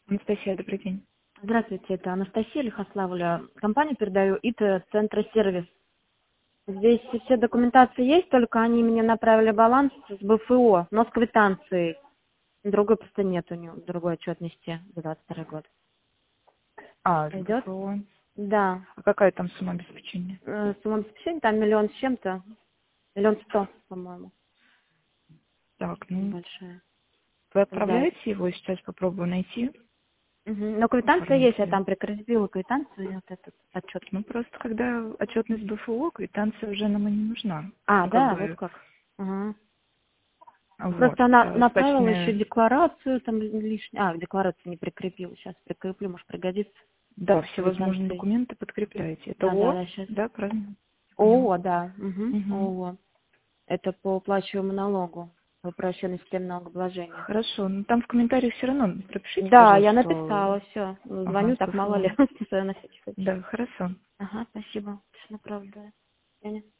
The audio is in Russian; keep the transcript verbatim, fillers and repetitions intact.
Анастасия, добрый день. Здравствуйте, это Анастасия Лихославля. Компанию передаю ИТ Центра Сервис. Здесь все документации есть, только они мне направили баланс с БФО, но с квитанцией. Другой просто нет у него, другой отчетности за двадцать второй год. А, с Идет? БФО. Да. А какая там сумма обеспечения? Э, Сумма обеспечения там миллион с чем-то. Миллион сто, по-моему. Так, ну, Небольшая. вы Да. отправляете его, сейчас попробую найти. Мгм. Но квитанция есть, я Оформителя. там прикрепила квитанцию и вот этот отчет. Ну, просто когда отчетность БФО, квитанция уже нам и не нужна. А, Ну, как да, вот бы, как. Ага. вот. Просто она э, направила еще Скачанные, декларацию, там лишнее. А, декларацию не прикрепила. Сейчас прикреплю, может пригодится. да, С всевозможные квитанцией. документы подкрепляете. Это А, да, О, да, сейчас. да, правильно? Поняла. ООО, да. Угу. Угу. ООО. Это по уплачиваемому налогу. По упрощенной системе налогообложения. Хорошо, но там в комментариях все равно пропишите, Да, я пожалуйста, что... написала, все. Ага, Звоню, с так мало БФО. ли. На всякий случай. Да, хорошо. Ага, спасибо. Правда.